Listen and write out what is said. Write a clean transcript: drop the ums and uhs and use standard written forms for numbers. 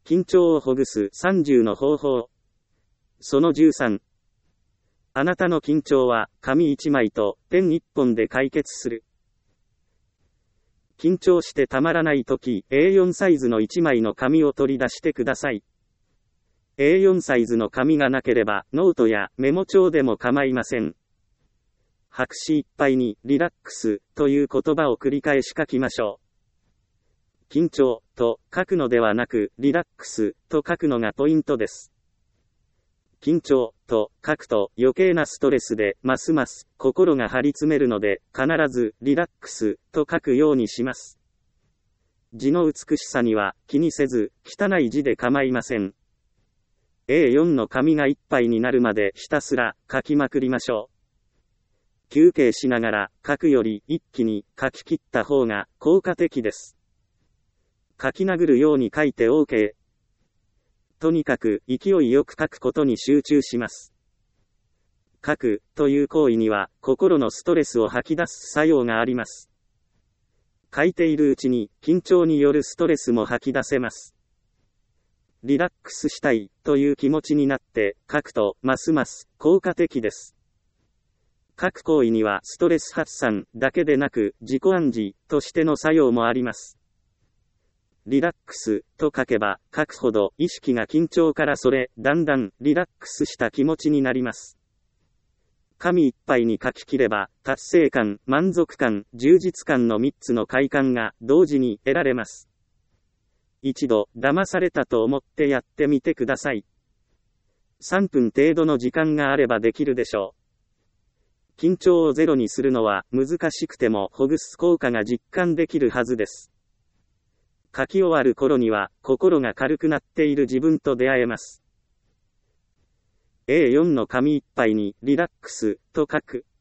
緊張をほぐす30の方法。その13。あなたの緊張は紙1枚とペン1本で解決する。緊張してたまらないとき、A4 サイズの1枚の紙を取り出してください。A4 サイズの紙がなければ、ノートやメモ帳でも構いません。白紙いっぱいに、リラックスという言葉を繰り返し書きましょう。緊張と書くのではなく、リラックスと書くのがポイントです。緊張と書くと余計なストレスでますます心が張り詰めるので、必ずリラックスと書くようにします。字の美しさには気にせず、汚い字で構いません。A4 の紙がいっぱいになるまでひたすら書きまくりましょう。休憩しながら書くより一気に書き切った方が効果的です。書き殴るように書いて OK。とにかく勢いよく書くことに集中します。書くという行為には心のストレスを吐き出す作用があります。書いているうちに緊張によるストレスも吐き出せます。リラックスしたいという気持ちになって書くとますます効果的です。書く行為にはストレス発散だけでなく自己暗示としての作用もあります。リラックスと書けば書くほど意識が緊張からそれ、だんだんリラックスした気持ちになります。紙いっぱいに書き切れば達成感、満足感、充実感の3つの快感が同時に得られます。一度騙されたと思ってやってみてください。3分程度の時間があればできるでしょう。緊張をゼロにするのは難しくてもほぐす効果が実感できるはずです。書き終わる頃には心が軽くなっている自分と出会えます。A4 の紙いっぱいにリラックスと書く。